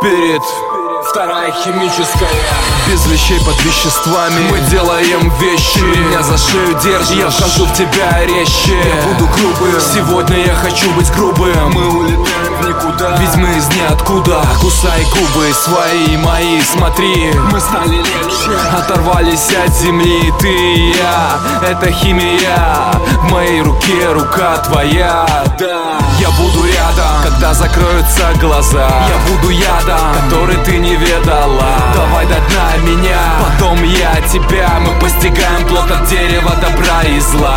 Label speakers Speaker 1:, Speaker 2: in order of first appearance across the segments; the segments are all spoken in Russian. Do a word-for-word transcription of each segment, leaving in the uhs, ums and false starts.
Speaker 1: Спирит, вторая химическая. Без вещей под веществами мы делаем вещи. Ты меня за шею держишь, я вхожу в тебя резче. Я буду грубым, сегодня я хочу быть грубым. Мы улетаем в никуда, ведь мы из ниоткуда. Кусай губы свои, мои, смотри. Мы стали легче, оторвались от земли. Ты и я, это химия. В моей руке рука твоя, да. Я буду рядом, когда закроются глаза. Я буду ядом, который ты не ведала. Давай до дна меня, потом я тебя. Мы постигаем плод от дерева добра и зла.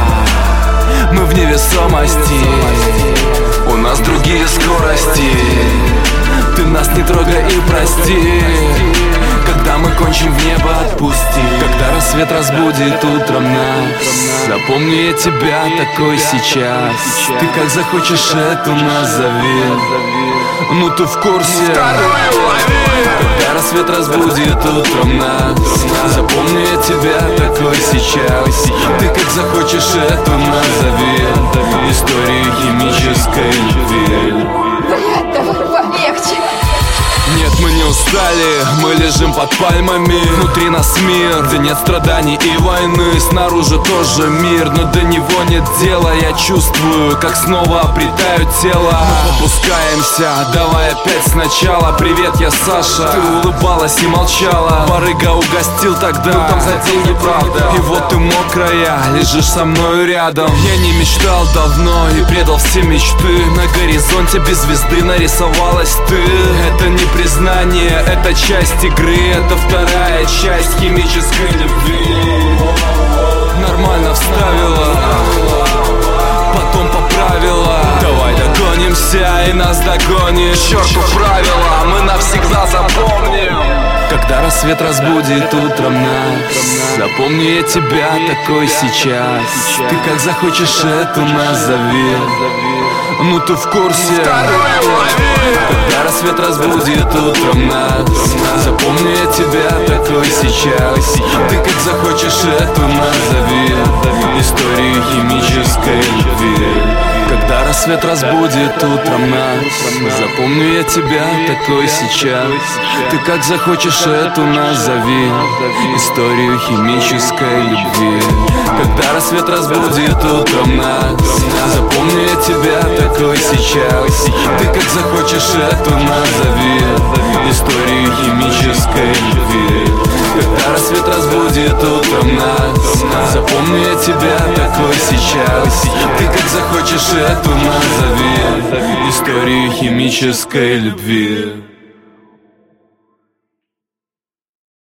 Speaker 1: Мы в невесомости, у нас другие скорости. Ты нас не трогай и прости. Когда мы кончим, в небо отпусти. Когда рассвет разбудит утром нас, запомни я тебя такой сейчас. Ты как захочешь, эту назови. Ну ты в курсе. Когда рассвет разбудит утром нас, запомни я тебя такой сейчас. Ты как захочешь, эту назови. Историю химической любви.
Speaker 2: Давай полегче.
Speaker 1: Нет, мы не устали, мы лежим под пальмами. Внутри нас мир, где нет страданий и войны. Снаружи тоже мир, но до него нет дела. Я чувствую, как снова обретаю тело. Мы попускаемся, давай опять сначала. Привет, я Саша. Ты улыбалась и молчала. Барыга угостил тогда, ну там за деньги, правда. И вот ты мокрая, лежишь со мною рядом. Я не мечтал давно и предал все мечты. На горизонте без звезды нарисовалась ты. Это не признание, это часть игры. Это вторая часть химической любви. Нормально вставила, потом поправила. Давай догонимся и нас догонишь. Черту правила, мы навсегда запомним. Когда рассвет разбудит утром нас, запомни я тебя такой сейчас. Ты как захочешь, эту назови. Ну ты в курсе. Когда рассвет разбудит утром нас, запомни я тебя такой сейчас. Ты как захочешь, эту назови. Историю химической любви. Когда рассвет разбудит утром нас, запомни я тебя такой сейчас. Ты как захочешь, эту назови. Историю химической любви. Когда рассвет разбудит утром нас, запомни я тебя такой сейчас. Ты как захочешь, эту назови. Историю химической любви. Когда рассвет разбудит утром нас, запомни я тебя такой сейчас. Ты как захочешь, эту назови. Историю химической любви.